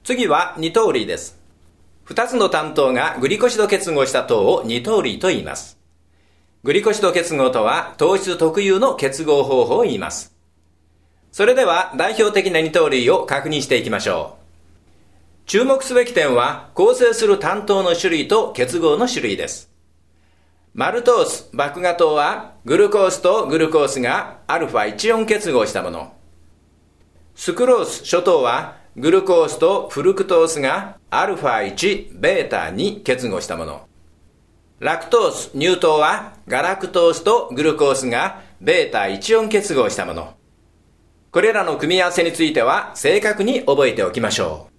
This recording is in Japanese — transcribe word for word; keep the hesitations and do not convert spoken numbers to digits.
次は二糖類です。二つの単糖がグリコシド結合した糖を二糖類と言います。グリコシド結合とは糖質特有の結合方法を言います。それでは代表的な二糖類を確認していきましょう。注目すべき点は構成する単糖の種類と結合の種類です。マルトース、麦芽糖はグルコースとグルコースが アルファいち イオン結合したもの。スクロース、諸糖はグルコースとフルクトースが アルファいち、ベータに 結合したもの。ラクトース、乳糖はガラクトースとグルコースがベータいち イオン結合したもの。これらの組み合わせについては正確に覚えておきましょう。